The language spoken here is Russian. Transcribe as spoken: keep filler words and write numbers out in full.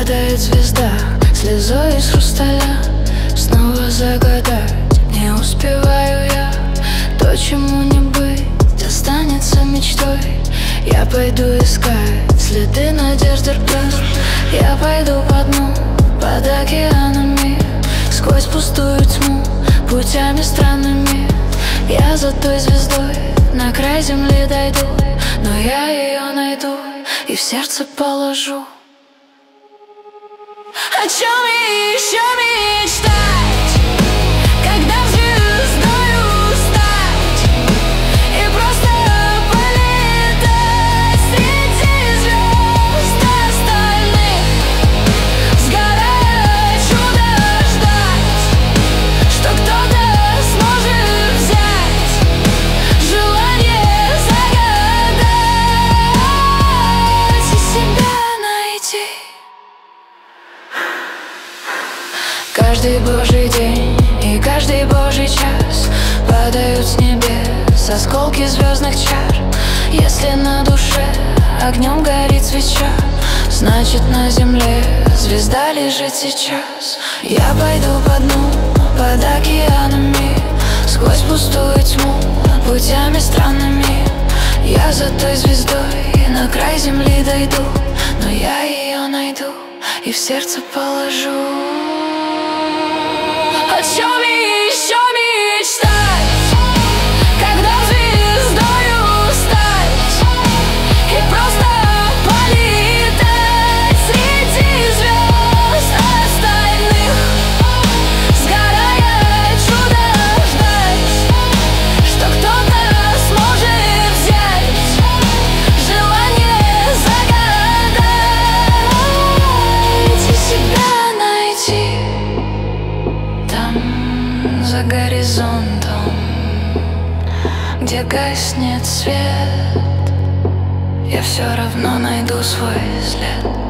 Падает звезда слезой из хрусталя. Снова загадать не успеваю я. То, чему не быть, останется мечтой. Я пойду искать следы надежды ртов. Я пойду по дну, под океанами, сквозь пустую тьму, путями странными. Я за той звездой на край земли дойду, но я ее найду и в сердце положу. О чем еще мечтать, когда звездою стать и просто полетать среди звезд остальных, сгорая чудо ждать, что кто-то сможет взять желание загадать и себя найти. Каждый божий день и каждый божий час падают с небес осколки звездных чар. Если на душе огнем горит свеча, значит на земле звезда лежит сейчас. Я пойду по дну, под океанами, сквозь пустую тьму, путями странными. Я за той звездой на край земли дойду, но я ее найду и в сердце положу. О чем еще мечтать, когда звездою стать и просто полетать среди звезд остальных, сгорая чудо ждать, что кто-то сможет взять желание загадать и себя найти. За горизонтом, где гаснет свет, я все равно найду свой след.